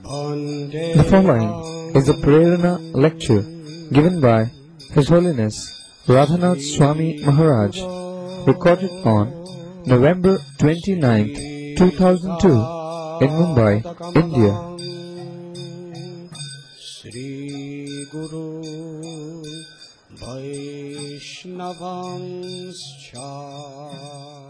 The following is a Prerana lecture given by His Holiness Radhanath Swami Maharaj, recorded on November 29th, 2002 in Mumbai, India. Shri Guru Vaishnavanscha.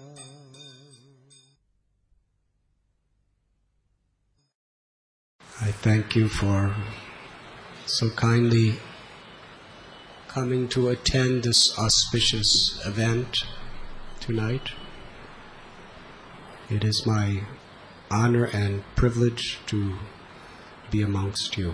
I thank you for so kindly coming to attend this auspicious event tonight. It is my honor and privilege to be amongst you.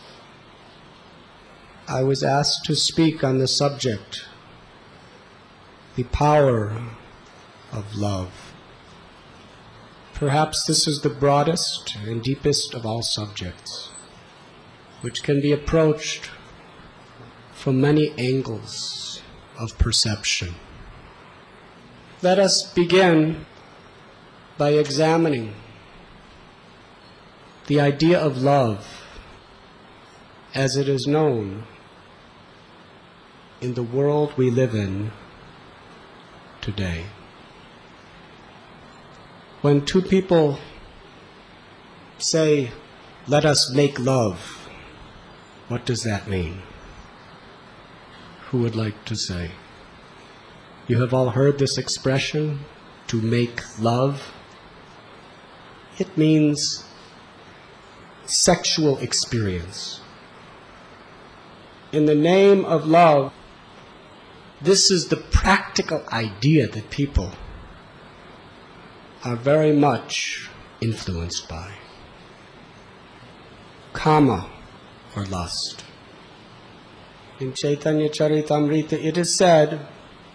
I was asked to speak on the subject, the power of love. Perhaps this is the broadest and deepest of all subjects, which can be approached from many angles of perception. Let us begin by examining the idea of love as it is known in the world we live in today. When two people say, "Let us make love," what does that mean? Who would like to say? You have all heard this expression, to make love. It means sexual experience. In the name of love, this is the practical idea that people are very much influenced by. Kama, or lust. In Chaitanya Charitamrita it is said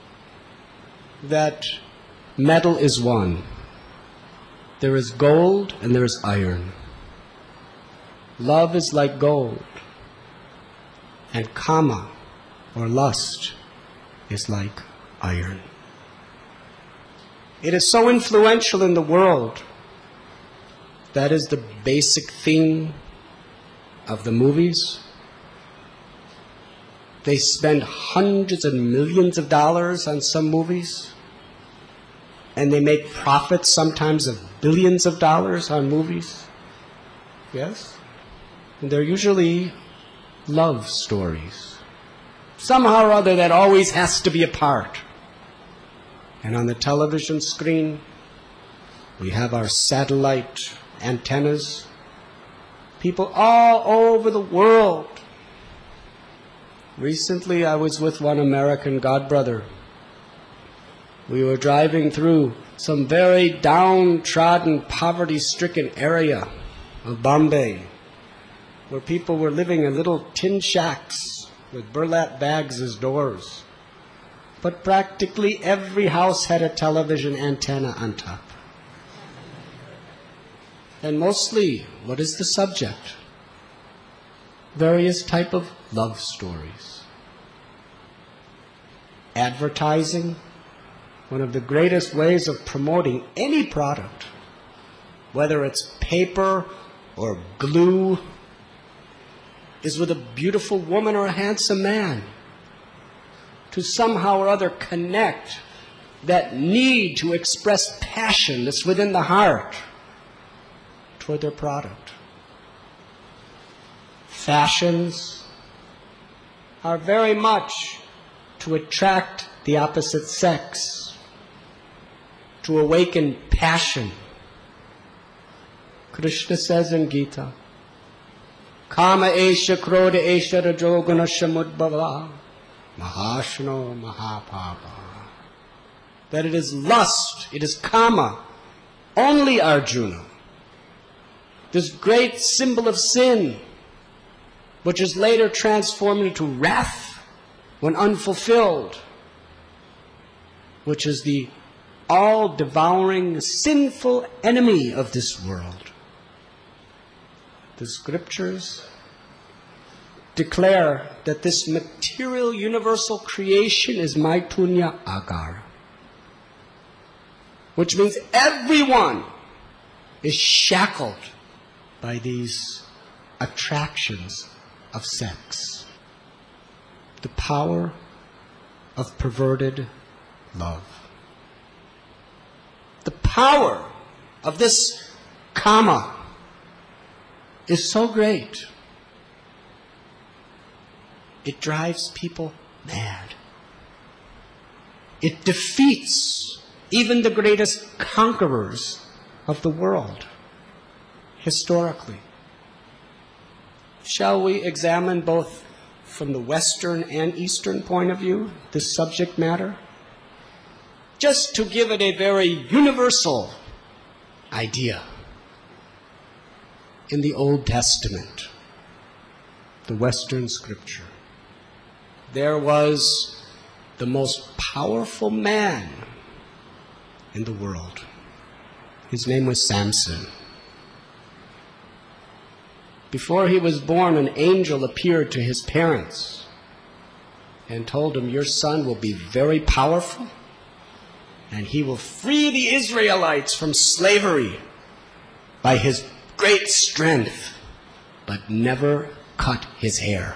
that metal is one. There is gold and there is iron. Love is like gold, and kama, or lust, is like iron. It is so influential in the world. That is the basic theme of the movies. They spend hundreds and millions of dollars on some movies, and they make profits sometimes of billions of dollars on movies. Yes? And they're usually love stories. Somehow or other that always has to be a part. And on the television screen, we have our satellite antennas. People all over the world. Recently, I was with one American godbrother. We were driving through some very downtrodden, poverty-stricken area of Bombay, where people were living in little tin shacks with burlap bags as doors. But practically every house had a television antenna on top. And mostly, what is the subject? Various type of love stories. Advertising, one of the greatest ways of promoting any product, whether it's paper or glue, is with a beautiful woman or a handsome man, to somehow or other connect that need to express passion that's within the heart toward their product. Fashions are very much to attract the opposite sex, to awaken passion. Krishna says in Gita, Kama esha krodha esha rajoguna samudbhava mahashno mahapapa. That it is lust, it is kama, only Arjuna. This great symbol of sin, which is later transformed into wrath when unfulfilled, which is the all-devouring, sinful enemy of this world. The scriptures declare that this material universal creation is Maitunya Agar, which means everyone is shackled by these attractions of sex. The power of perverted love. The power of this kama is so great. It drives people mad. It defeats even the greatest conquerors of the world, historically. Shall we examine both from the Western and Eastern point of view this subject matter? Just to give it a very universal idea. In the Old Testament, the Western scripture, there was the most powerful man in the world. His name was Samson. Before he was born, an angel appeared to his parents and told him, "Your son will be very powerful, and he will free the Israelites from slavery by his great strength, but never cut his hair."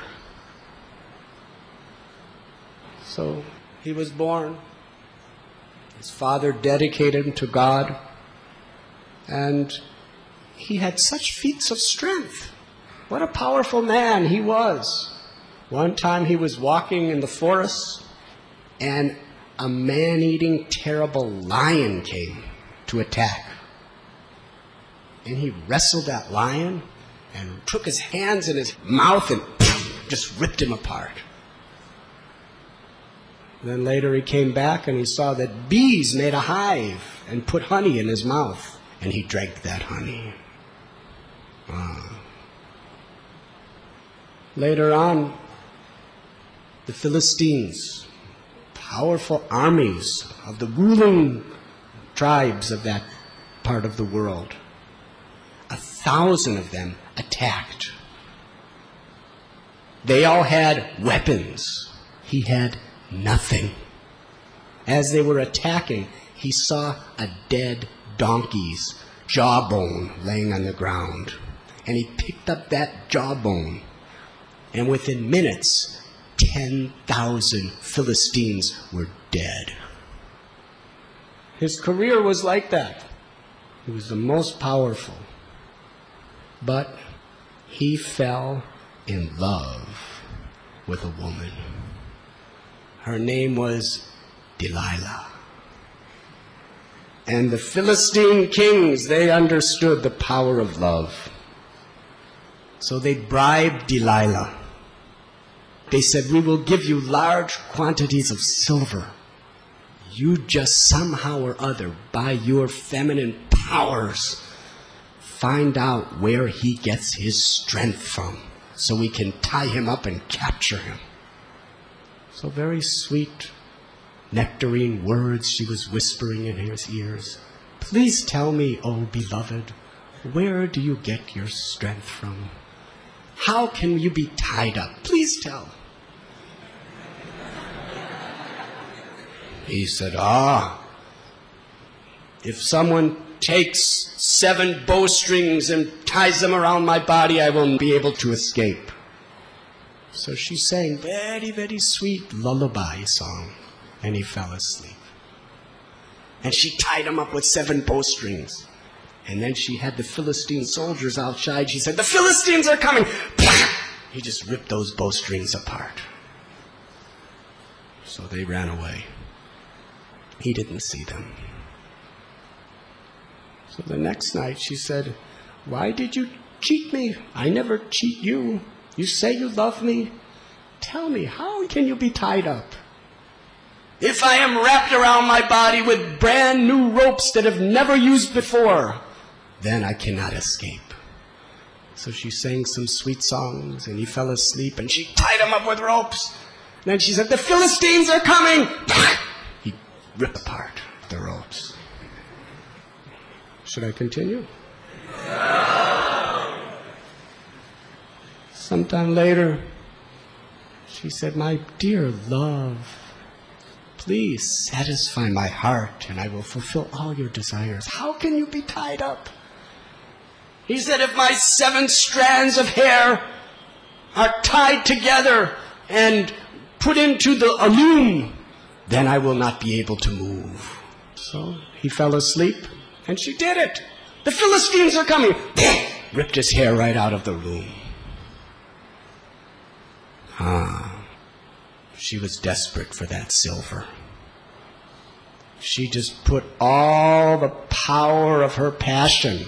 So he was born. His father dedicated him to God, and he had such feats of strength. What a powerful man he was. One time he was walking in the forest, and a man-eating terrible lion came to attack. And he wrestled that lion and took his hands in his mouth and just ripped him apart. Then later he came back and he saw that bees made a hive and put honey in his mouth, and he drank that honey. Later on, the Philistines, powerful armies of the ruling tribes of that part of the world, 1,000 of them attacked. They all had weapons. He had nothing. As they were attacking, he saw a dead donkey's jawbone laying on the ground. And he picked up that jawbone. And within minutes, 10,000 Philistines were dead. His career was like that. He was the most powerful. But he fell in love with a woman. Her name was Delilah. And the Philistine kings, they understood the power of love. So they bribed Delilah. They said, "We will give you large quantities of silver. You just somehow or other, by your feminine powers, find out where he gets his strength from, so we can tie him up and capture him." So very sweet, nectarine words she was whispering in his ears. "Please tell me, oh beloved, where do you get your strength from? How can you be tied up? Please tell." He said, if someone takes 7 bowstrings and ties them around my body, I will be able to escape. So she sang very, very sweet lullaby song, and he fell asleep. And she tied him up with 7 bowstrings. And then she had the Philistine soldiers outside. She said, "The Philistines are coming!" He just ripped those bowstrings apart. So they ran away. He didn't see them. So the next night she said, "Why did you cheat me? I never cheat you. You say you love me. Tell me, how can you be tied up? If I am wrapped around my body with brand new ropes that I've never used before, then I cannot escape." So she sang some sweet songs, and he fell asleep, and she tied him up with ropes. And then she said, "The Philistines are coming!" He ripped apart the ropes. Should I continue? Sometime later, she said, "My dear love, please satisfy my heart, and I will fulfill all your desires. How can you be tied up?" He said, if my 7 strands of hair are tied together and put into a loom, then I will not be able to move. So he fell asleep, and she did it. The Philistines are coming. Ripped his hair right out of the loom. She was desperate for that silver. She just put all the power of her passion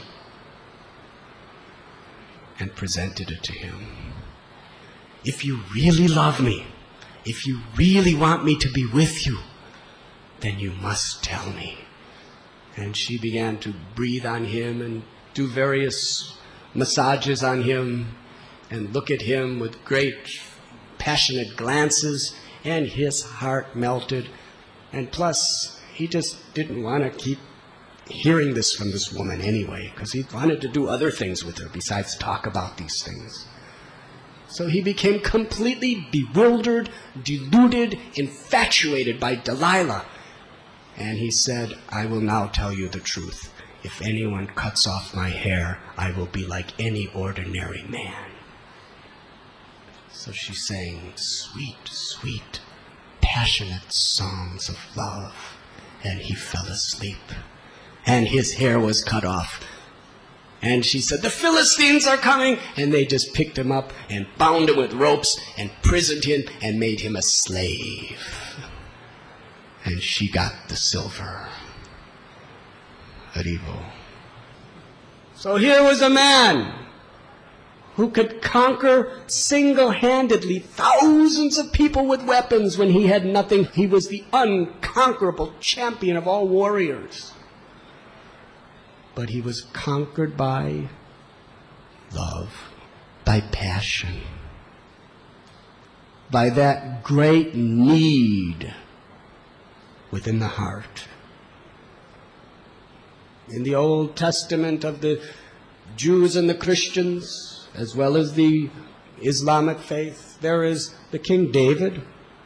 and presented it to him. If you really love me, if you really want me to be with you, then you must tell me. And she began to breathe on him and do various massages on him and look at him with great passionate glances, and his heart melted. And plus, he just didn't want to keep hearing this from this woman anyway, because he wanted to do other things with her besides talk about these things. So he became completely bewildered, deluded, infatuated by Delilah. And he said, I will now tell you the truth. If anyone cuts off my hair, I will be like any ordinary man. So she sang sweet, sweet, passionate songs of love. And he fell asleep. And his hair was cut off. And she said, the Philistines are coming. And they just picked him up and bound him with ropes and prisoned him and made him a slave. And she got the silver. Haribo. So here was a man who could conquer single-handedly thousands of people with weapons when he had nothing. He was the unconquerable champion of all warriors. But he was conquered by love, by passion, by that great need within the heart. In the Old Testament of the Jews and the Christians, as well as the Islamic faith, there is the King David.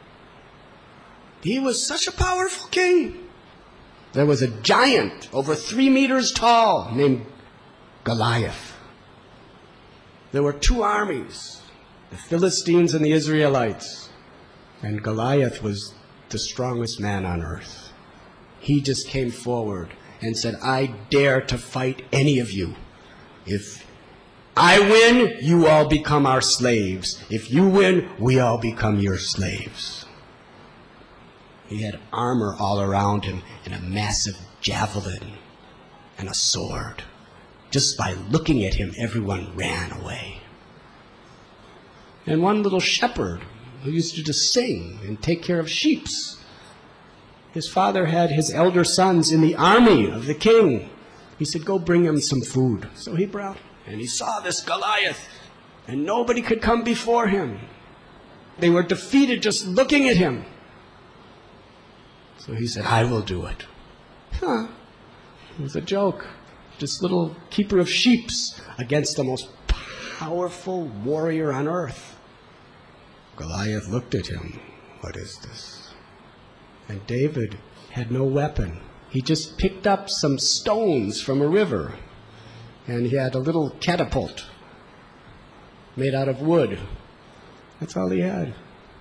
He was such a powerful king. There was a giant over 3 meters tall named Goliath. There were 2 armies, the Philistines and the Israelites. And Goliath was the strongest man on earth. He just came forward and said, I dare to fight any of you. If I win, you all become our slaves. If you win, we all become your slaves. He had armor all around him and a massive javelin and a sword. Just by looking at him, everyone ran away. And one little shepherd who used to just sing and take care of sheep. His father had his elder sons in the army of the king. He said, go bring him some food. So he brought, and he saw this Goliath, and nobody could come before him. They were defeated just looking at him. So he said, I will do it. It was a joke. This little keeper of sheep against the most powerful warrior on earth. Goliath looked at him. What is this? And David had no weapon. He just picked up some stones from a river. And he had a little catapult made out of wood. That's all he had.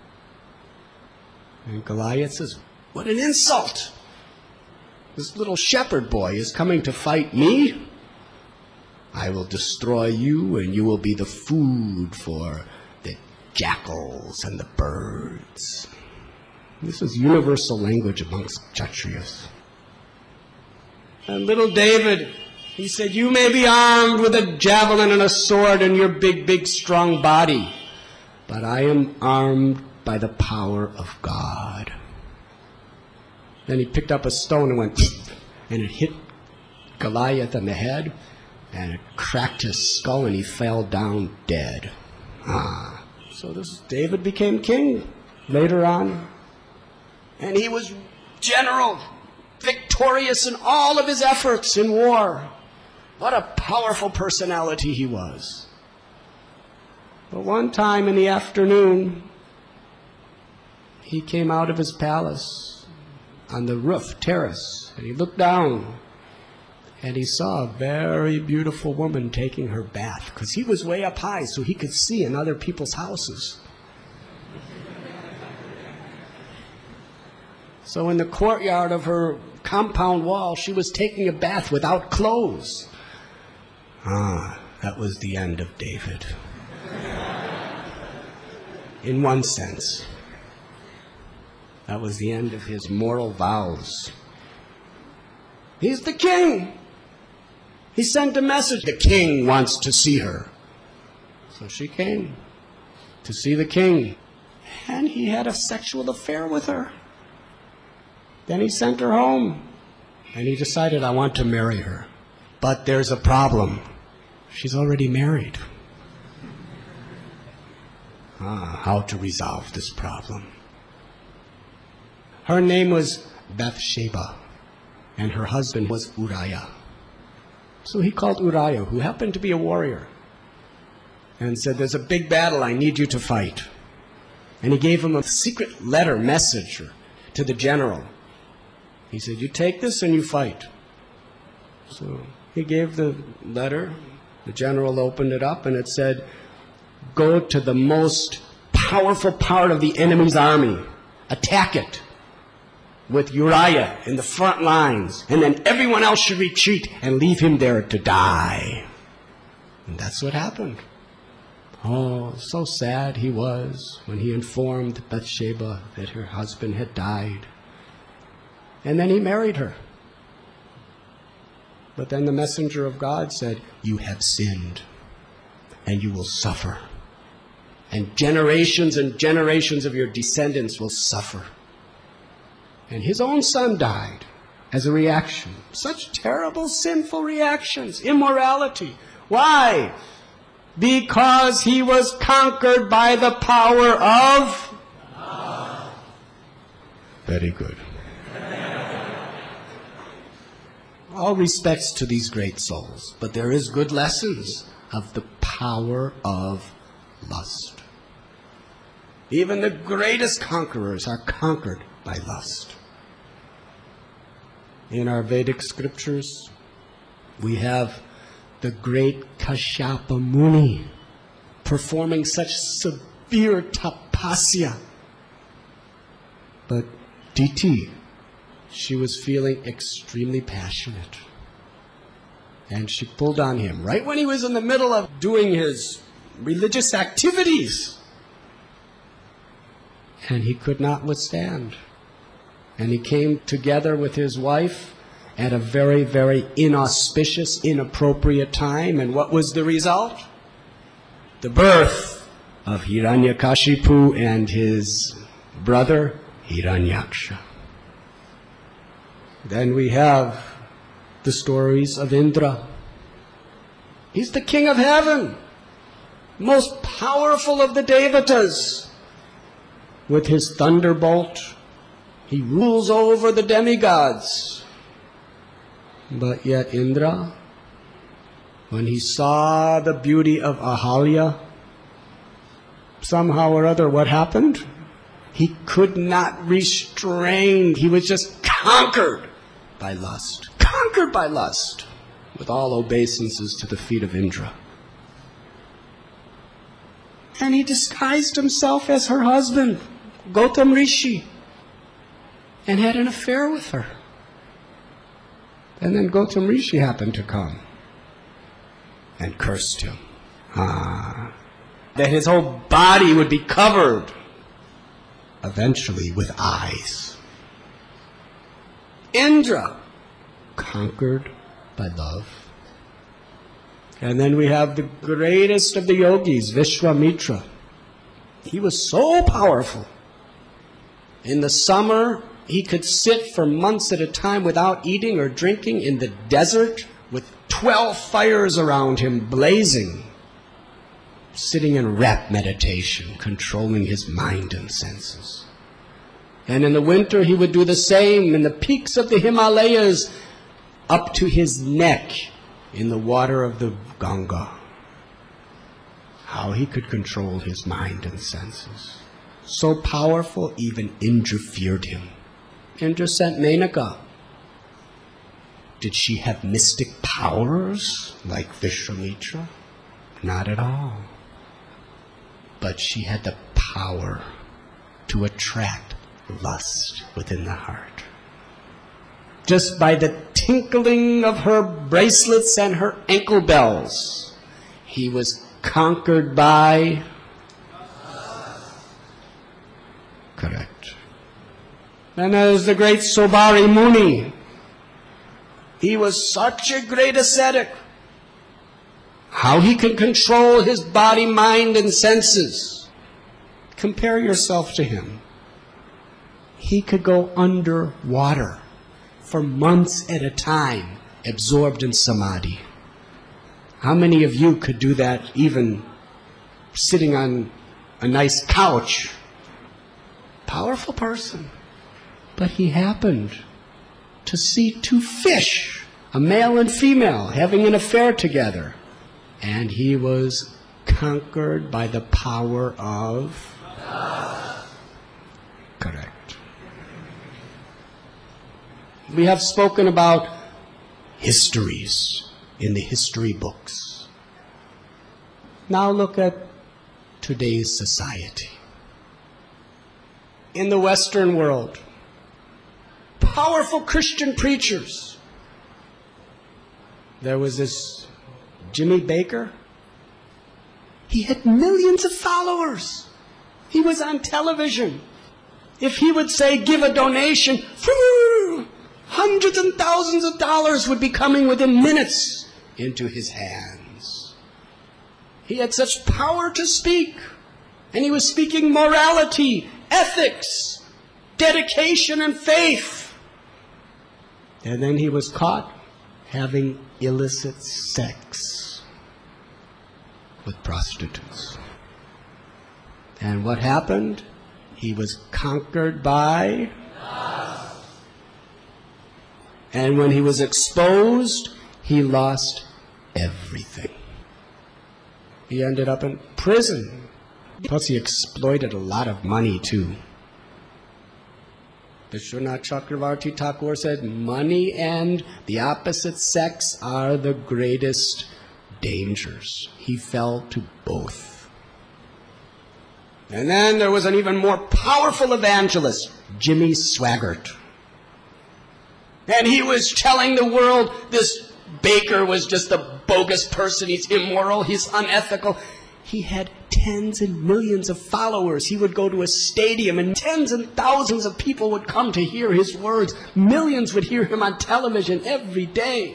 And Goliath says, what an insult! This little shepherd boy is coming to fight me. I will destroy you, and you will be the food for the jackals and the birds. This was universal language amongst Kshatriyas. And little David, he said, you may be armed with a javelin and a sword and your big, big, strong body, but I am armed by the power of God. Then he picked up a stone and went, and it hit Goliath on the head, and it cracked his skull, and he fell down dead. So this David became king later on. And he was general, victorious in all of his efforts in war. What a powerful personality he was. But one time in the afternoon, he came out of his palace on the roof terrace, and he looked down, And he saw a very beautiful woman taking her bath, because he was way up high so he could see in other people's houses. So in the courtyard of her compound wall, she was taking a bath without clothes. That was the end of David. In one sense. That was the end of his moral vows. He's the king. He sent a message. The king wants to see her. So she came to see the king. And he had a sexual affair with her. Then he sent her home. And he decided, I want to marry her. But there's a problem. She's already married. How to resolve this problem? Her name was Bathsheba, and her husband was Uriah. So he called Uriah, who happened to be a warrior, and said, there's a big battle, I need you to fight. And he gave him a secret letter message to the general. He said, you take this and you fight. So he gave the letter. The general opened it up, and it said, go to the most powerful part of the enemy's army. Attack it with Uriah in the front lines. And then everyone else should retreat and leave him there to die. And that's what happened. Oh, so sad he was when he informed Bathsheba that her husband had died. And then he married her. But then the messenger of God said, you have sinned, and you will suffer. And generations of your descendants will suffer. And his own son died as a reaction. Such terrible, sinful reactions. Immorality. Why? Because he was conquered by the power of God. Very good. All respects to these great souls, but there is good lessons of the power of lust. Even the greatest conquerors are conquered by lust. In our Vedic scriptures, we have the great Kashyapa Muni performing such severe tapasya. But Diti, she was feeling extremely passionate. And she pulled on him right when he was in the middle of doing his religious activities. And he could not withstand. And he came together with his wife at a very, very inauspicious, inappropriate time. And what was the result? The birth of Hiranyakashipu and his brother Hiranyaksha. Then we have the stories of Indra. He's the king of heaven, most powerful of the Devatas. With his thunderbolt, he rules over the demigods. But yet Indra, when he saw the beauty of Ahalya, somehow or other, what happened? He could not restrain. He was just conquered by lust. Conquered by lust. With all obeisances to the feet of Indra. And he disguised himself as her husband, Gautam Rishi, and had an affair with her. And then Gautam Rishi happened to come and cursed him. That his whole body would be covered, eventually with eyes. Indra, conquered by love. And then we have the greatest of the yogis, Vishwamitra. He was so powerful. In the summer, he could sit for months at a time without eating or drinking in the desert with 12 fires around him blazing, sitting in rapt meditation, controlling his mind and senses. And in the winter, he would do the same in the peaks of the Himalayas, up to his neck in the water of the Ganga. How he could control his mind and senses. So powerful, even Indra feared him. Indra sent Menaka Did she have mystic powers like Vishwamitra? Not at all. But she had the power to attract lust within the heart. Just by the tinkling of her bracelets and her ankle bells, he was conquered by... Correct. And there's the great Sobari Muni. He was such a great ascetic. How he can control his body, mind, and senses. Compare yourself to him. He could go underwater for months at a time, absorbed in samadhi. How many of you could do that even sitting on a nice couch? Powerful person. But he happened to see two fish, a male and female, having an affair together. And he was conquered by the power of... Correct. We have spoken about histories in the history books. Now look at today's society. In the Western world, powerful Christian preachers. There was this Jimmy Baker. He had millions of followers. He was on television. If he would say, give a donation, hundreds and thousands of dollars would be coming within minutes into his hands. He had such power to speak. And he was speaking morality, ethics, dedication, and faith. And then he was caught having illicit sex with prostitutes. And what happened? He was conquered by... And when he was exposed, he lost everything. He ended up in prison. Plus he exploited a lot of money too. Vishwanath Chakravarti Thakur said, money and the opposite sex are the greatest dangers. He fell to both. And then there was an even more powerful evangelist, Jimmy Swaggart. And he was telling the world this Baker was just a bogus person, he's immoral, he's unethical. He had tens and millions of followers. He would go to a stadium and tens and thousands of people would come to hear his words. Millions would hear him on television every day.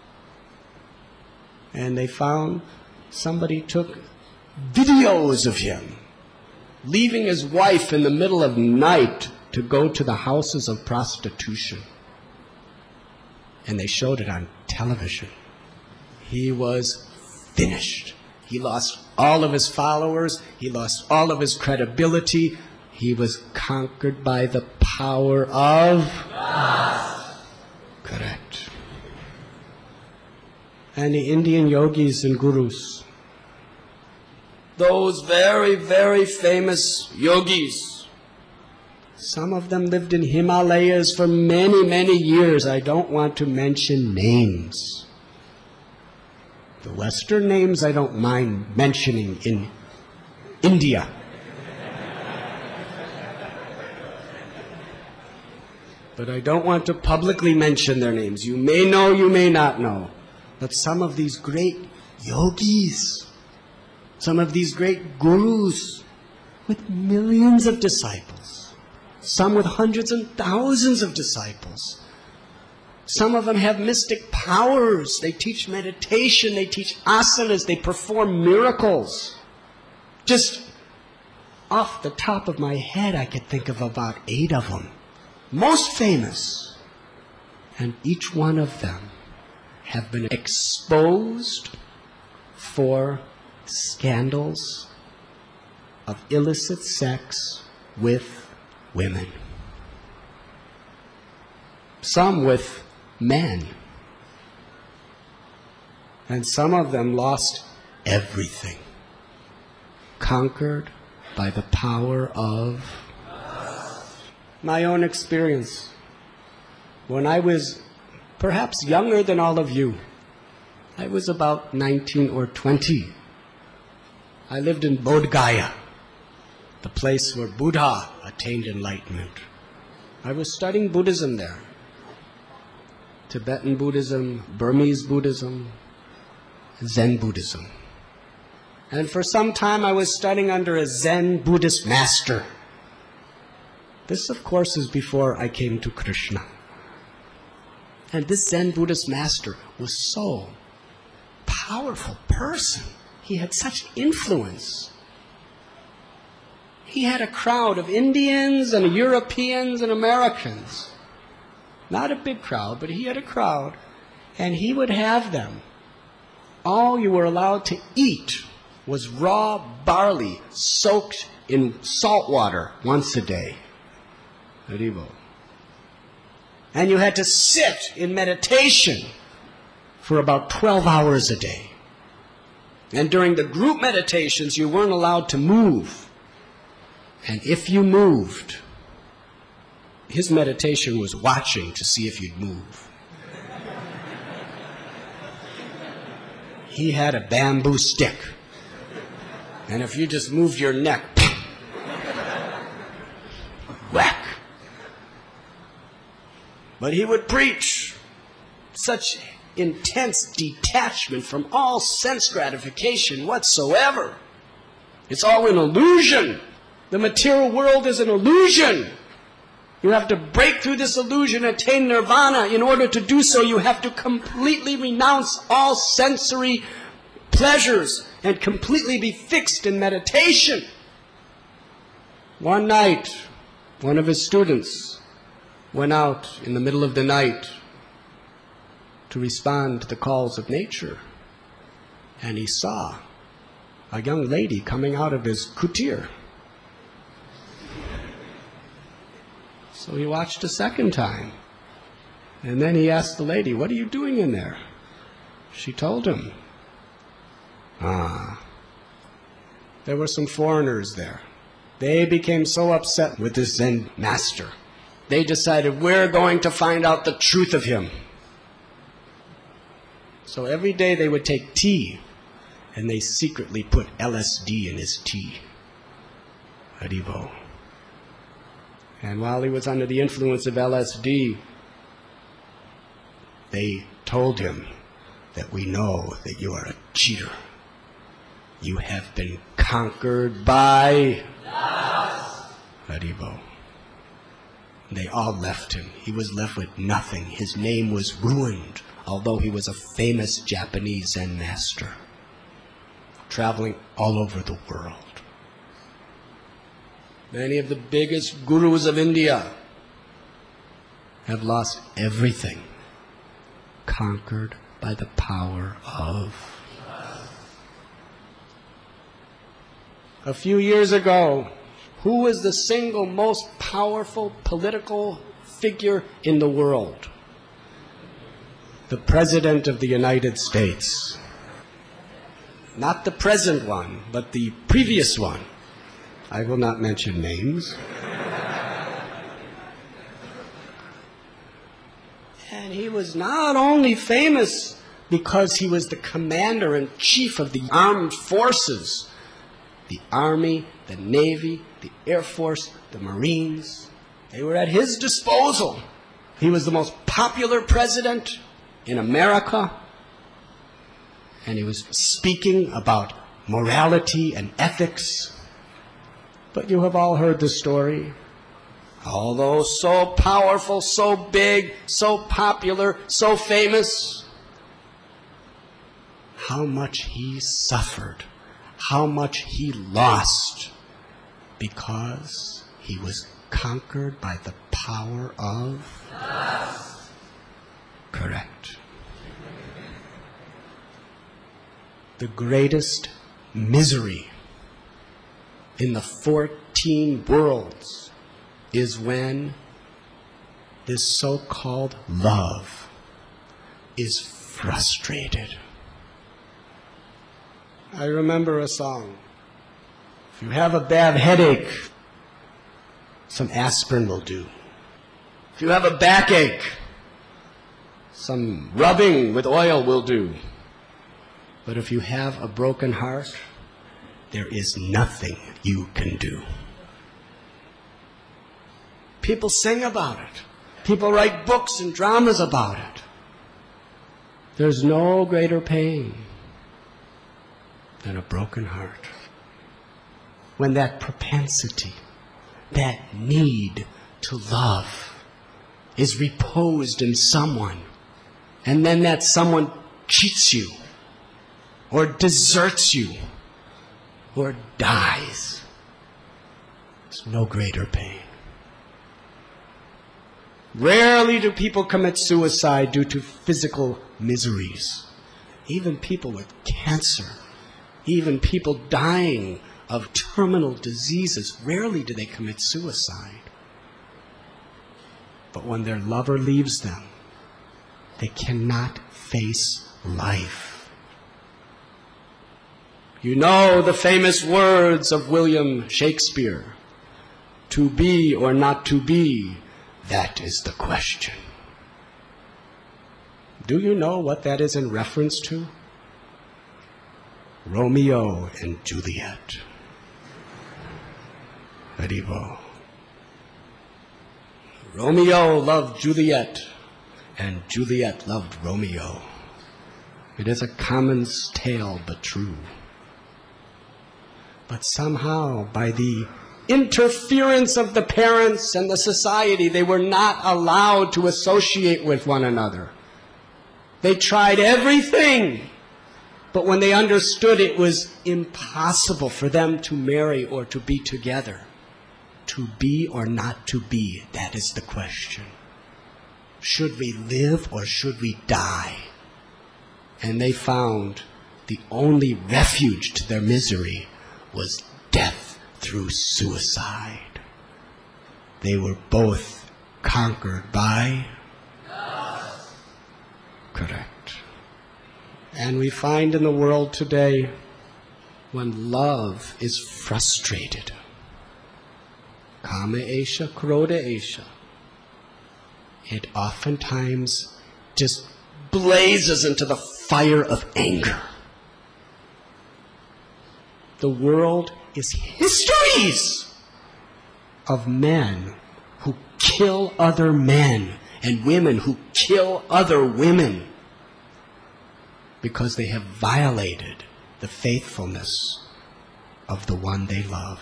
And they found somebody took videos of him leaving his wife in the middle of night to go to the houses of prostitution. And they showed it on television. He was finished. He lost all of his followers. He lost all of his credibility. He was conquered by the power of... Correct. And the Indian yogis and gurus. Those very, very famous yogis. Some of them lived in Himalayas for many, many years. I don't want to mention names. The Western names I don't mind mentioning in India. But I don't want to publicly mention their names. You may know, you may not know. But some of these great yogis, some of these great gurus with millions of disciples, some with hundreds and thousands of disciples. Some of them have mystic powers. They teach meditation, they teach asanas, they perform miracles. Just off the top of my head, I could think of about 8 of them. Most famous. And each one of them have been exposed for scandals of illicit sex with women. Some with men. And some of them lost everything, conquered by the power of my own experience. When I was perhaps younger than all of you. I was about 19 or 20. I lived in Bodh Gaya, the place where Buddha attained enlightenment. I was studying Buddhism there. Tibetan Buddhism, Burmese Buddhism, Zen Buddhism. And for some time I was studying under a Zen Buddhist master. This, of course, is before I came to Krishna. And this Zen Buddhist master was so powerful person. He had such influence. He had a crowd of Indians and Europeans and Americans. Not a big crowd, but he had a crowd. And he would have them. All you were allowed to eat was raw barley soaked in salt water once a day. Haribo. And you had to sit in meditation for about 12 hours a day. And during the group meditations, you weren't allowed to move. And if you moved, his meditation was watching to see if you'd move. He had a bamboo stick. And if you just moved your neck, whack. But he would preach such intense detachment from all sense gratification whatsoever. It's all an illusion. The material world is an illusion. You have to break through this illusion and attain nirvana. In order to do so, you have to completely renounce all sensory pleasures and completely be fixed in meditation. One night, one of his students went out in the middle of the night to respond to the calls of nature. And he saw a young lady coming out of his kutir. So he watched a second time. And then he asked the lady, "What are you doing in there?" She told him. There were some foreigners there. They became so upset with this Zen master. They decided, we're going to find out the truth of him. So every day they would take tea, and they secretly put LSD in his tea. Haribo. And while he was under the influence of LSD, they told him that we know that you are a cheater. You have been conquered by Haribo. They all left him. He was left with nothing. His name was ruined, although he was a famous Japanese Zen master, traveling all over the world. Many of the biggest gurus of India have lost everything, conquered by the power of. A few years ago, who was the single most powerful political figure in the world? The President of the United States. Not the present one, but the previous one. I will not mention names. And he was not only famous because he was the commander-in-chief of the armed forces, the Army, the Navy, the Air Force, the Marines. They were at his disposal. He was the most popular president in America. And he was speaking about morality and ethics. But you have all heard the story. Although so powerful, so big, so popular, so famous, how much he suffered, how much he lost, because he was conquered by the power of... Correct. The greatest misery in the 14 worlds is when this so-called love is frustrated. I remember a song. If you have a bad headache, some aspirin will do. If you have a backache, Some rubbing with oil will do. But if you have a broken heart, there is nothing you can do. People sing about it. People write books and dramas about it. There's no greater pain than a broken heart. When that propensity, that need to love is reposed in someone, and then that someone cheats you, or deserts you, or dies. There's no greater pain. Rarely do people commit suicide due to physical miseries. Even people with cancer, even people dying of terminal diseases, rarely do they commit suicide. But when their lover leaves them, they cannot face life. You know the famous words of William Shakespeare, "To be or not to be, that is the question." Do you know what that is in reference to? Romeo and Juliet. Haribo. Romeo loved Juliet, and Juliet loved Romeo. It is a common tale, but true. But somehow, by the interference of the parents and the society, they were not allowed to associate with one another. They tried everything, but when they understood it was impossible for them to marry or to be together, to be or not to be, that is the question. Should we live or should we die? And they found the only refuge to their misery was death through suicide. They were both conquered by us. Correct. And we find in the world today, when love is frustrated, kama esha, krodha esha, it oftentimes just blazes into the fire of anger. The world is histories of men who kill other men and women who kill other women because they have violated the faithfulness of the one they love.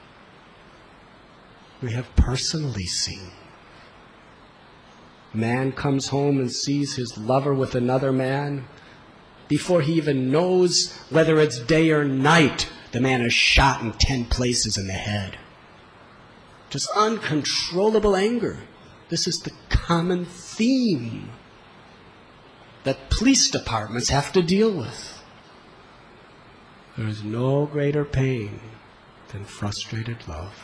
We have personally seen. Man comes home and sees his lover with another man. Before he even knows whether it's day or night, the man is shot in 10 places in the head. Just uncontrollable anger. This is the common theme that police departments have to deal with. There is no greater pain than frustrated love.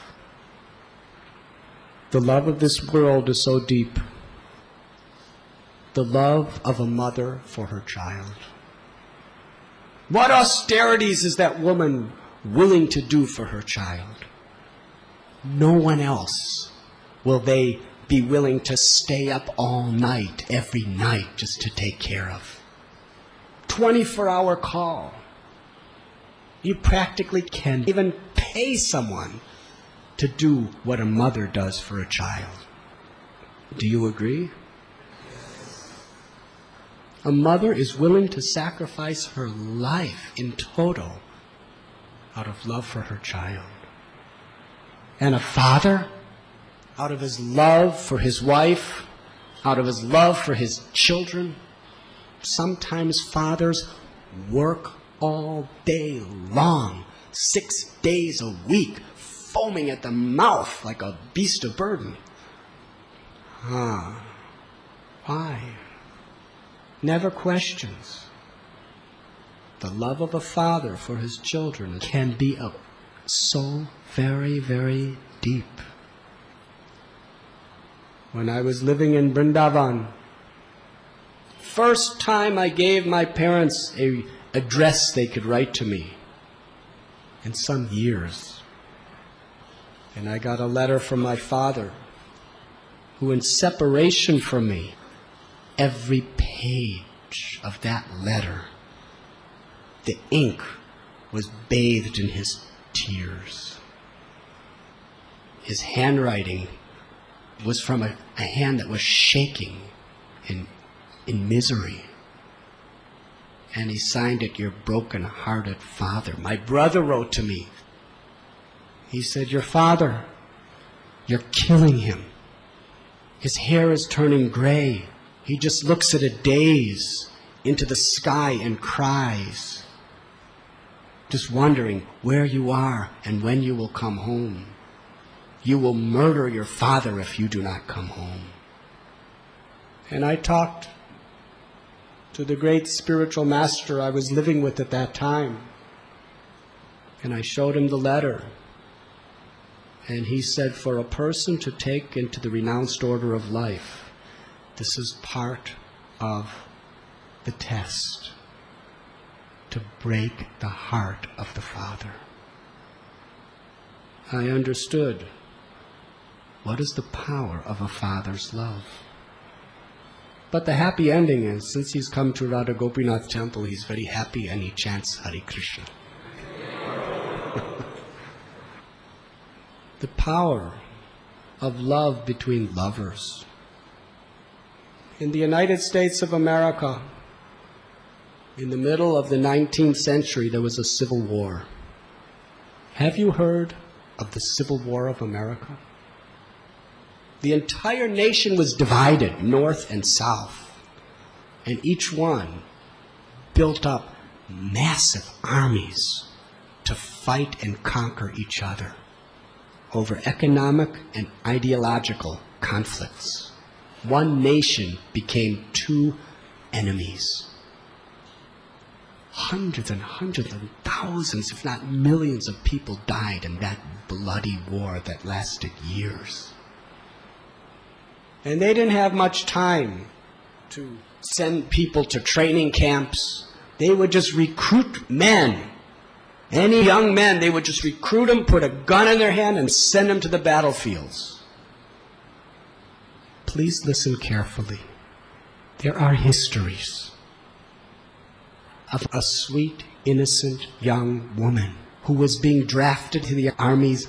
The love of this world is so deep. The love of a mother for her child. What austerities is that woman willing to do for her child? No one else will they be willing to stay up all night, every night, just to take care of. 24-hour call. You practically can't even pay someone to do what a mother does for a child. Do you agree? A mother is willing to sacrifice her life in total out of love for her child. And a father, out of his love for his wife, out of his love for his children. Sometimes fathers work all day long, 6 days a week, foaming at the mouth like a beast of burden. Why? Never questions. The love of a father for his children can be so very, very deep. When I was living in Vrindavan, first time I gave my parents an address they could write to me in some years. And I got a letter from my father, who in separation from me every page of that letter, the ink was bathed in his tears. His handwriting was from a hand that was shaking in misery. And he signed it, "Your broken-hearted father." My brother wrote to me. He said, "Your father, you're killing him. His hair is turning gray. He just looks at a daze into the sky and cries, just wondering where you are and when you will come home. You will murder your father if you do not come home." And I talked to the great spiritual master I was living with at that time. And I showed him the letter. And he said, for a person to take into the renounced order of life, this is part of the test, to break the heart of the Father. I understood what is the power of a father's love. But the happy ending is, since he's come to Radha Gopinath temple, he's very happy and he chants Hare Krishna. The power of love between lovers. In the United States of America, in the middle of the 19th century, there was a civil war. Have you heard of the Civil War of America? The entire nation was divided, north and south, and each one built up massive armies to fight and conquer each other over economic and ideological conflicts. One nation became two enemies. Hundreds and thousands, if not millions of people died in that bloody war that lasted years. And they didn't have much time to send people to training camps. They would just recruit men. Any young men, they would just recruit them, put a gun in their hand, and send them to the battlefields. Please listen carefully. There are histories of a sweet, innocent young woman who was being drafted to the armies.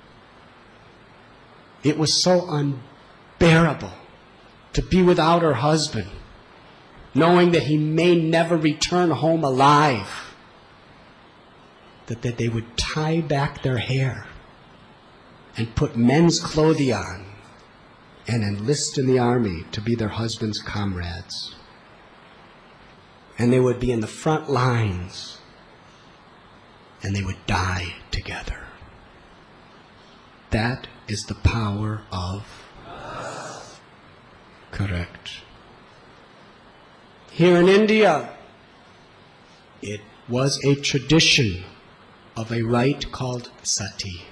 It was so unbearable to be without her husband, knowing that he may never return home alive, that they would tie back their hair and put men's clothing on and enlist in the army to be their husband's comrades. And they would be in the front lines and they would die together. That is the power of love. Correct. Here in India, it was a tradition of a rite called sati.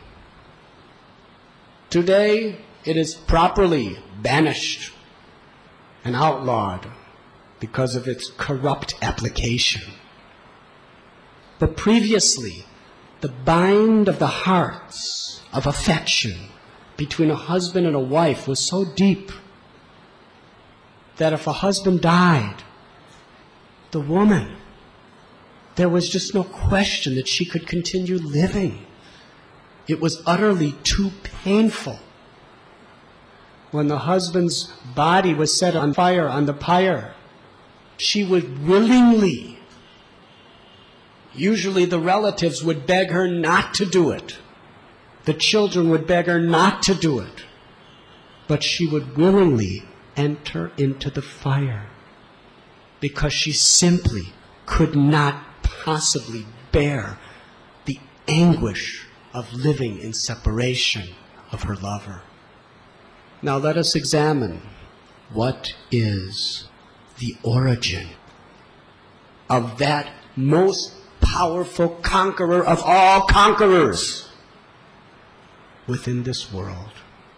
Today, it is properly banished and outlawed because of its corrupt application. But previously, the bind of the hearts of affection between a husband and a wife was so deep that if a husband died, the woman, there was just no question that she could continue living. It was utterly too painful. When the husband's body was set on fire on the pyre, she would willingly, usually the relatives would beg her not to do it. The children would beg her not to do it. But she would willingly enter into the fire because she simply could not possibly bear the anguish of living in separation of her lover. Now let us examine what is the origin of that most powerful conqueror of all conquerors within this world.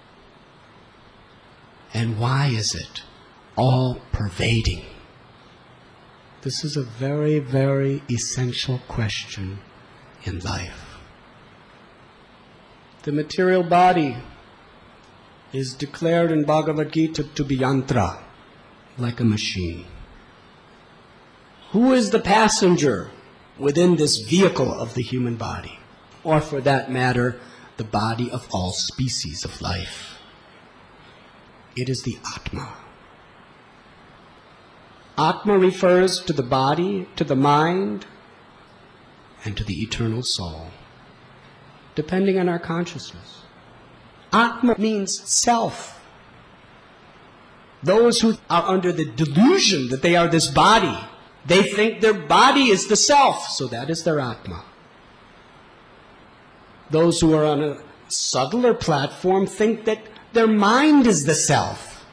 And why is it all pervading? This is a very, very essential question in life. The material body is declared in Bhagavad Gita to be yantra. like a machine. Who is the passenger within this vehicle of the human body? Or for that matter, the body of all species of life? It is the Atma. Atma refers to the body, to the mind, and to the eternal soul, depending on our consciousness. Atma means self. Those who are under the delusion that they are this body, they think their body is the self, so that is their Atma. Those who are on a subtler platform think that their mind is the self.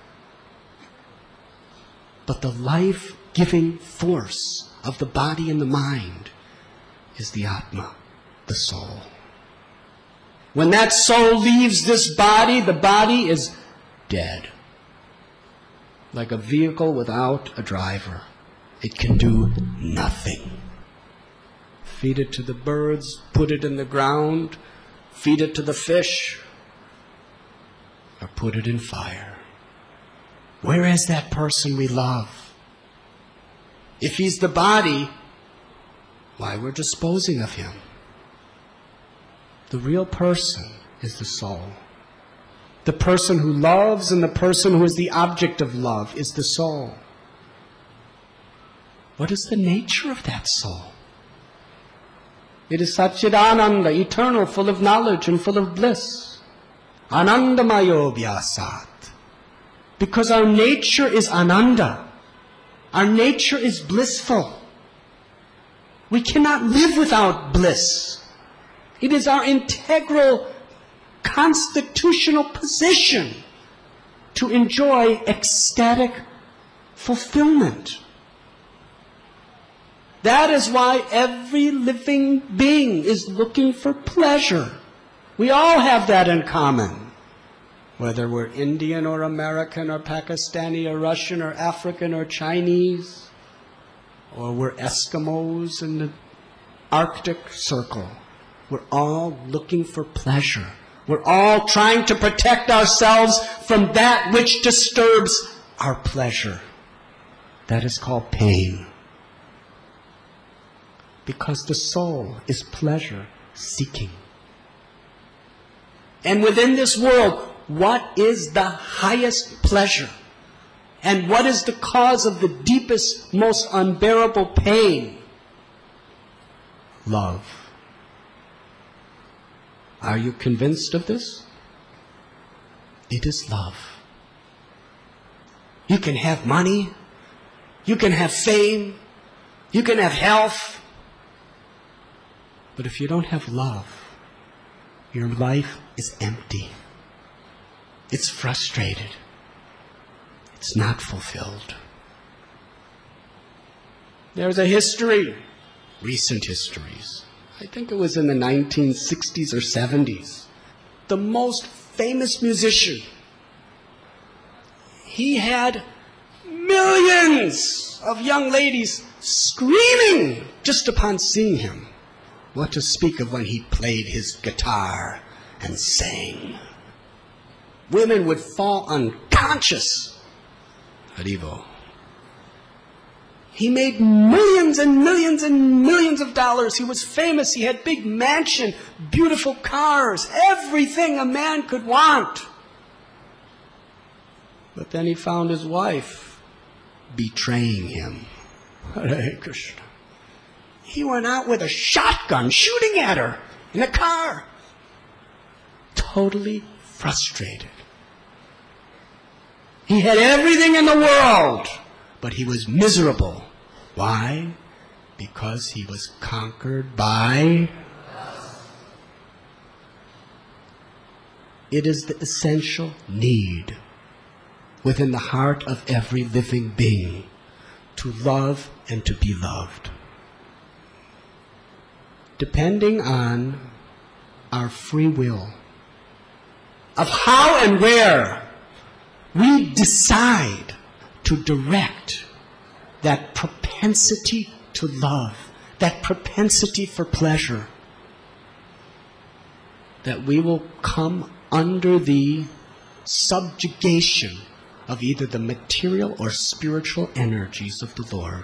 But the life-giving force of the body and the mind is the Atma, the soul. When that soul leaves this body, the body is dead. Like a vehicle without a driver. It can do nothing. Feed it to the birds, put it in the ground, feed it to the fish, or put it in fire. Where is that person we love? If he's the body, why, we're disposing of him. The real person is the soul. The person who loves and the person who is the object of love is the soul. What is the nature of that soul? It is Satchidananda, eternal, full of knowledge and full of bliss. Anandamayo vyasat. Because our nature is ananda. Our nature is blissful. We cannot live without bliss. It is our integral constitutional position to enjoy ecstatic fulfillment. That is why every living being is looking for pleasure. We all have that in common. Whether we're Indian or American or Pakistani or Russian or African or Chinese, or we're Eskimos in the Arctic Circle. We're all looking for pleasure. We're all trying to protect ourselves from that which disturbs our pleasure. That is called pain. Because the soul is pleasure seeking. And within this world, what is the highest pleasure? And what is the cause of the deepest, most unbearable pain? Love. Are you convinced of this? It is love. You can have money, you can have fame, you can have health, but if you don't have love, your life is empty. It's frustrated. It's not fulfilled. There's a history, recent histories. I think it was in the 1960s or 70s. The most famous musician. He had millions of young ladies screaming just upon seeing him. What to speak of when he played his guitar and sang. Women would fall unconscious. Haribo. He made millions and millions and millions of dollars. He was famous. He had big mansion, beautiful cars, everything a man could want. But then he found his wife betraying him. Hare Krishna. He went out with a shotgun shooting at her in a car. Totally frustrated. He had everything in the world, but he was miserable. Why? Because he was conquered by... It is the essential need within the heart of every living being to love and to be loved. Depending on our free will, of how and where we decide to direct that propensity to love, that propensity for pleasure, that we will come under the subjugation of either the material or spiritual energies of the Lord.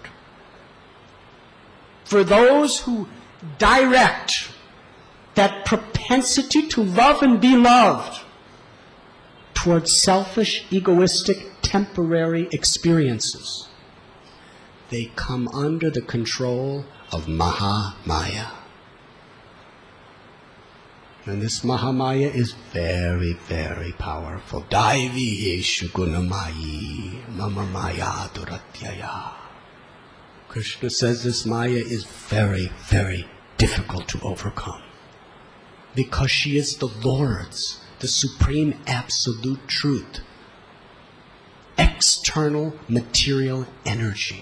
For those who direct that propensity to love and be loved towards selfish, egoistic, temporary experiences, they come under the control of Mahamaya. And this Mahamaya is very, very powerful. Daivi Shugunamayi Mamamaya Duratyaya. Krishna says this Maya is very, very difficult to overcome, because she is the Lord's, the supreme absolute truth, external material energy.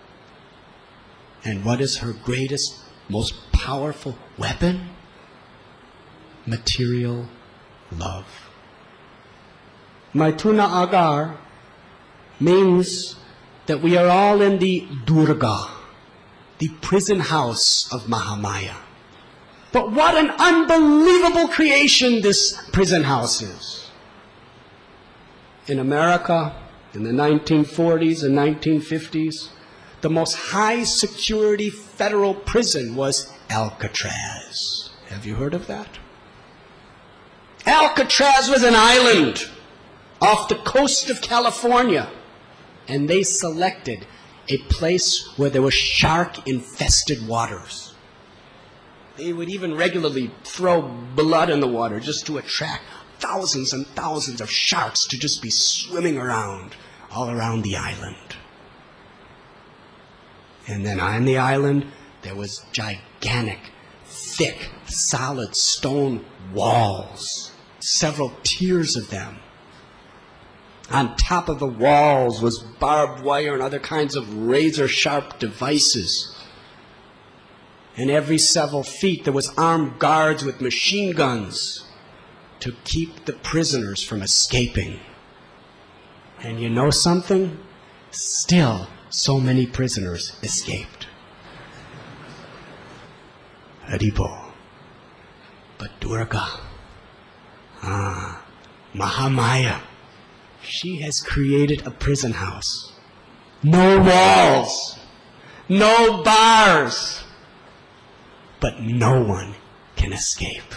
And what is her greatest, most powerful weapon? Material love. Maituna Agar means that we are all in the Durga, the prison house of Mahamaya. But what an unbelievable creation this prison house is. In America, in the 1940s and 1950s, the most high security federal prison was Alcatraz. Have you heard of that? Alcatraz was an island off the coast of California, and they selected a place where there were shark-infested waters. They would even regularly throw blood in the water just to attract thousands and thousands of sharks to just be swimming around all around the island. And then on the island, there was gigantic, thick, solid stone walls, several tiers of them. On top of the walls was barbed wire and other kinds of razor-sharp devices. And every several feet there was armed guards with machine guns to keep the prisoners from escaping. And you know something? Still, so many prisoners escaped. Haribo. But Durga, Mahamaya, she has created a prison house. No walls, no bars, but no one can escape.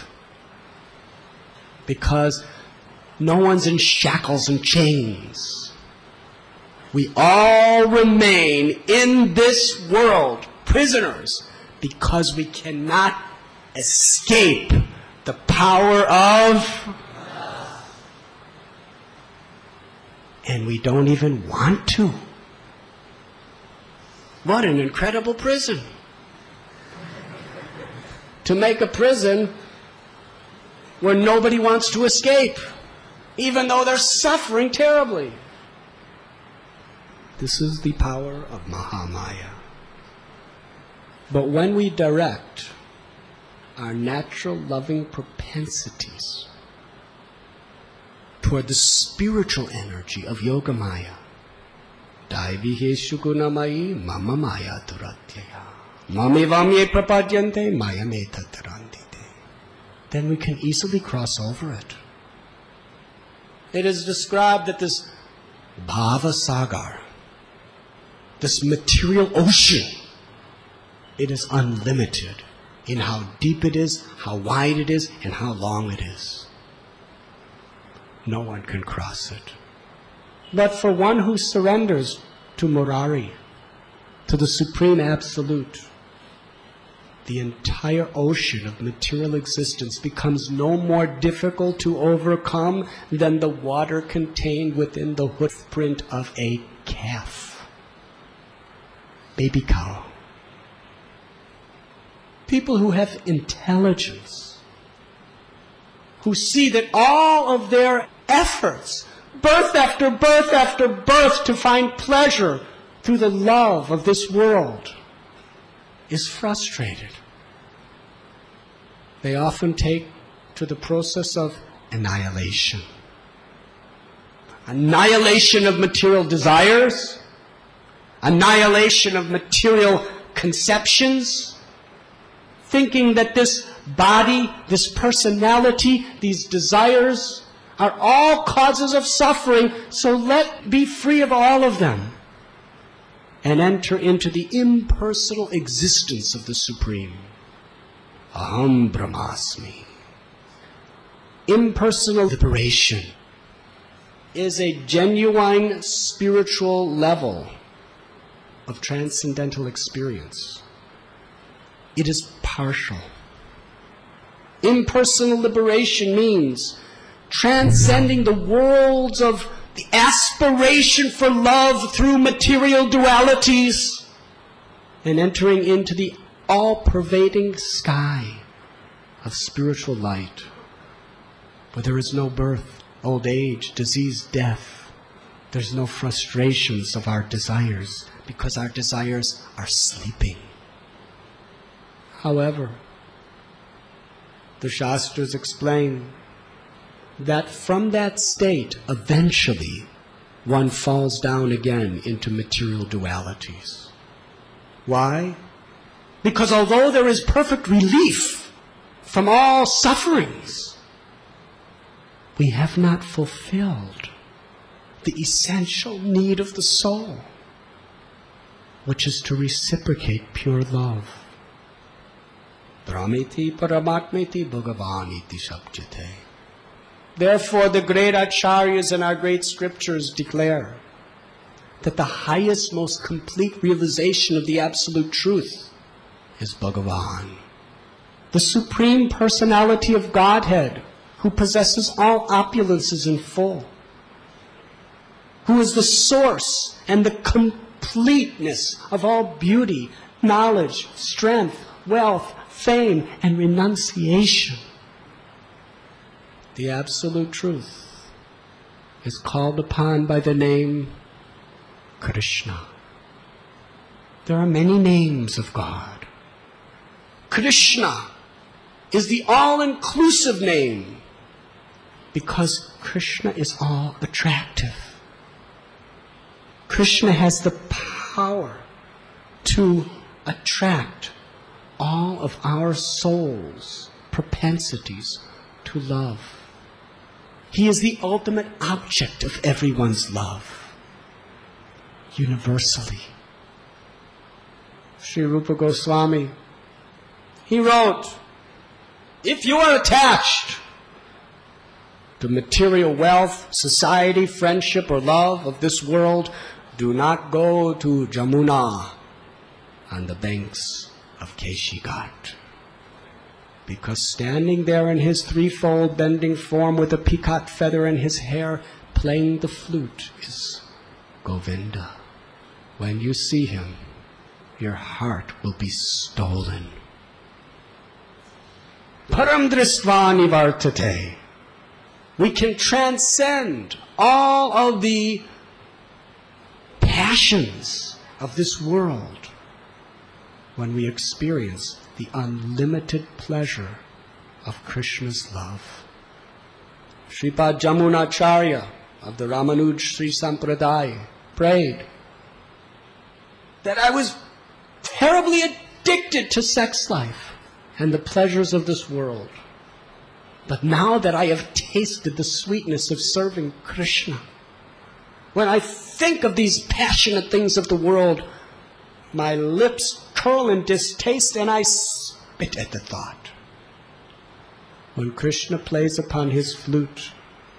Because no one's in shackles and chains. We all remain in this world prisoners because we cannot escape the power of, and we don't even want to. What an incredible prison. To make a prison where nobody wants to escape, even though they're suffering terribly. This is the power of Mahamaya. But when we direct our natural loving propensities toward the spiritual energy of Yogamaya, Daivihe Shugunamayi Mamamaya Duratyaya Mami Vamye Prapadyante Mayameta Tarandite, then we can easily cross over it. It is described that this Bhava Sagar, this material ocean, it is unlimited in how deep it is, how wide it is, and how long it is. No one can cross it. But for one who surrenders to Murari, to the Supreme Absolute, the entire ocean of material existence becomes no more difficult to overcome than the water contained within the footprint of a calf. Baby cow. People who have intelligence, who see that all of their efforts, birth after birth after birth, to find pleasure through the love of this world, is frustrated. They often take to the process of annihilation. Annihilation of material desires, annihilation of material conceptions, thinking that this body, this personality, these desires are all causes of suffering, so let be free of all of them and enter into the impersonal existence of the Supreme. Aham Brahmasmi. Impersonal liberation is a genuine spiritual level of transcendental experience. It is partial. Impersonal liberation means transcending the worlds of the aspiration for love through material dualities and entering into the all-pervading sky of spiritual light, where there is no birth, old age, disease, death. There's no frustrations of our desires because our desires are sleeping. However, the Shastras explain that from that state, eventually, one falls down again into material dualities. Why? Because although there is perfect relief from all sufferings, we have not fulfilled the essential need of the soul, which is to reciprocate pure love. Brahmeti Paramatmeti Bhagavaniti Sabjate. Therefore, the great acharyas in our great scriptures declare that the highest, most complete realization of the absolute truth is Bhagavan, the Supreme Personality of Godhead, who possesses all opulences in full, who is the source and the completeness of all beauty, knowledge, strength, wealth, fame, and renunciation. The absolute truth is called upon by the name Krishna. There are many names of God. Krishna is the all-inclusive name because Krishna is all attractive. Krishna has the power to attract all of our souls' propensities to love. He is the ultimate object of everyone's love, universally. Sri Rupa Goswami, he wrote, if you are attached to material wealth, society, friendship, or love of this world, do not go to Jamuna on the banks of Keshi Ghat. Because standing there in his threefold bending form with a peacock feather in his hair, playing the flute, is Govinda. When you see him, your heart will be stolen. Param dristva nivartate. We can transcend all of the passions of this world when we experience the unlimited pleasure of Krishna's love. Sripad Jamunacharya of the Ramanuj Sri Sampradaya prayed that I was terribly addicted to sex life and the pleasures of this world. But now that I have tasted the sweetness of serving Krishna, when I think of these passionate things of the world, my lips curl in distaste and I spit at the thought. When Krishna plays upon his flute,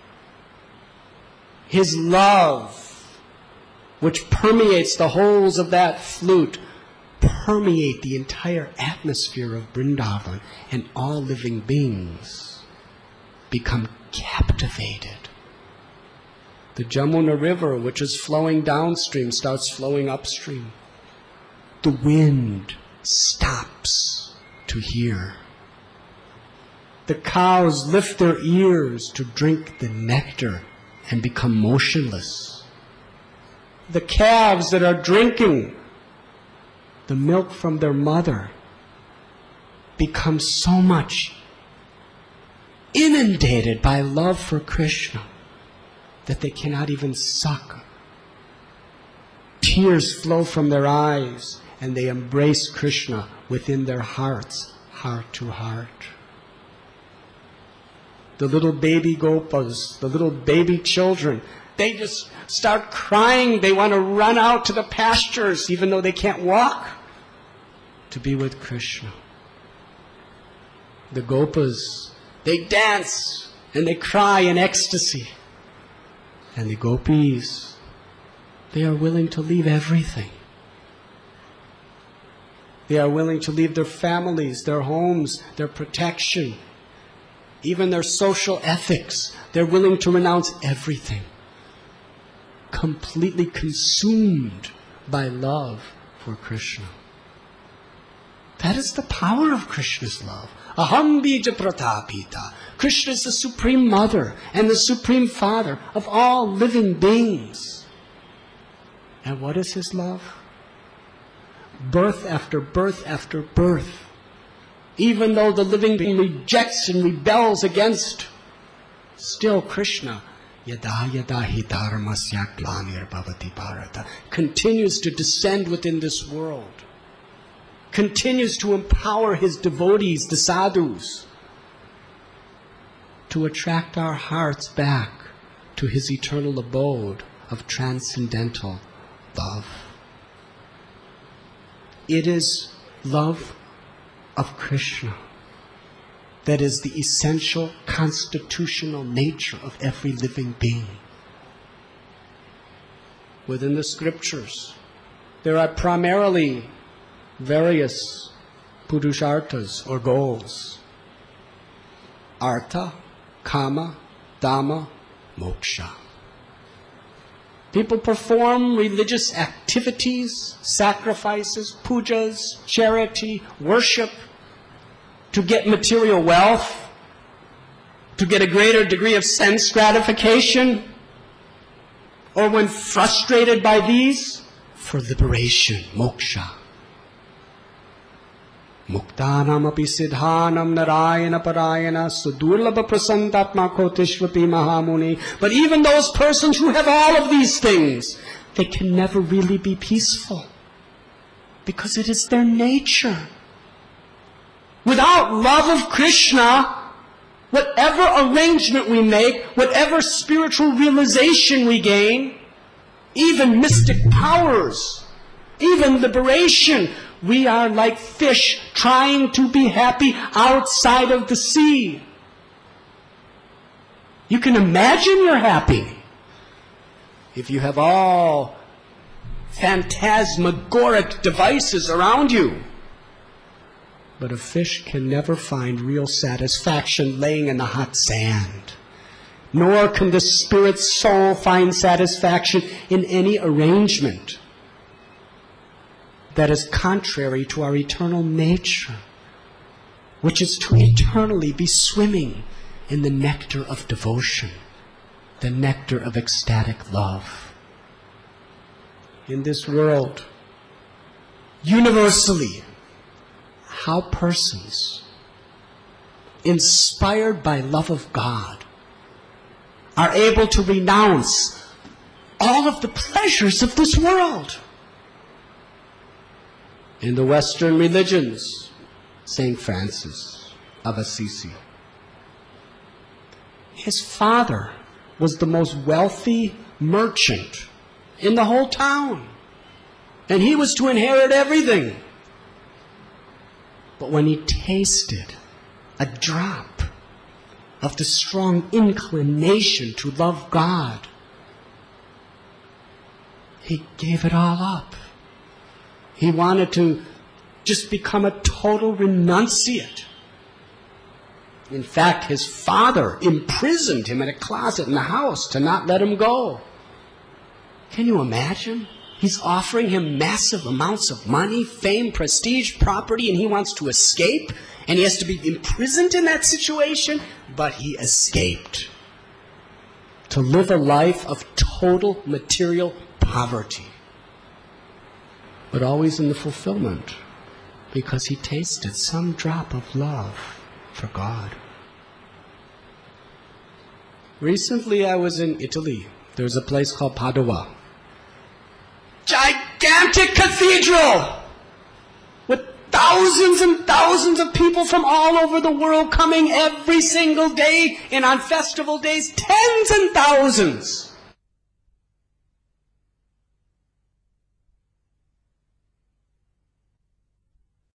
his love, which permeates the holes of that flute, permeate the entire atmosphere of Vrindavan, and all living beings become captivated. The Jamuna River, which is flowing downstream, starts flowing upstream. The wind stops to hear. The cows lift their ears to drink the nectar and become motionless. The calves that are drinking the milk from their mother become so much inundated by love for Krishna that they cannot even suck. Tears flow from their eyes and they embrace Krishna within their hearts, heart to heart. the little baby gopas, the little baby children, they just start crying. They want to run out to the pastures, even though they can't walk, to be with Krishna. The gopas, they dance and they cry in ecstasy. And the gopis, they are willing to leave everything. They are willing to leave their families, their homes, their protection, even their social ethics. They're willing to renounce everything, completely consumed by love for Krishna. That is the power of Krishna's love. Aham bija pratapita. Krishna is the Supreme Mother and the Supreme Father of all living beings. And what is His love? Birth after birth after birth. Even though the living being rejects and rebels against, still Krishna, yada yada hi dharmasya glanir bhavati bharata, continues to descend within this world. Continues to empower His devotees, the sadhus, to attract our hearts back to His eternal abode of transcendental love. It is love of Krishna that is the essential constitutional nature of every living being. Within the scriptures, there are primarily various purusharthas or goals. Artha, Kama, Dhamma, Moksha. People perform religious activities, sacrifices, pujas, charity, worship to get material wealth, to get a greater degree of sense gratification, or when frustrated by these, for liberation, moksha. Muktanam api siddhanam narayana parayana sudurlabha prasantatma kotishvati mahamuni. But even those persons who have all of these things, they can never really be peaceful, because it is their nature. Without love of Krishna, whatever arrangement we make, whatever spiritual realization we gain, even mystic powers, even liberation, we are like fish trying to be happy outside of the sea. You can imagine you're happy if you have all phantasmagoric devices around you. But a fish can never find real satisfaction laying in the hot sand. Nor can the spirit soul find satisfaction in any arrangement that is contrary to our eternal nature, which is to eternally be swimming in the nectar of devotion, the nectar of ecstatic love. In this world, universally, how persons, inspired by love of God, are able to renounce all of the pleasures of this world. In the Western religions, St. Francis of Assisi, his father was the most wealthy merchant in the whole town, and he was to inherit everything. But when he tasted a drop of the strong inclination to love God, he gave it all up. He wanted to just become a total renunciate. In fact, his father imprisoned him in a closet in the house to not let him go. Can you imagine? He's offering him massive amounts of money, fame, prestige, property, and he wants to escape, and he has to be imprisoned in that situation, but he escaped to live a life of total material poverty, but always in the fulfillment, because he tasted some drop of love for God. Recently I was in Italy. There's a place called Padua. Gigantic cathedral with thousands and thousands of people from all over the world coming every single day, and on festival days, tens and thousands.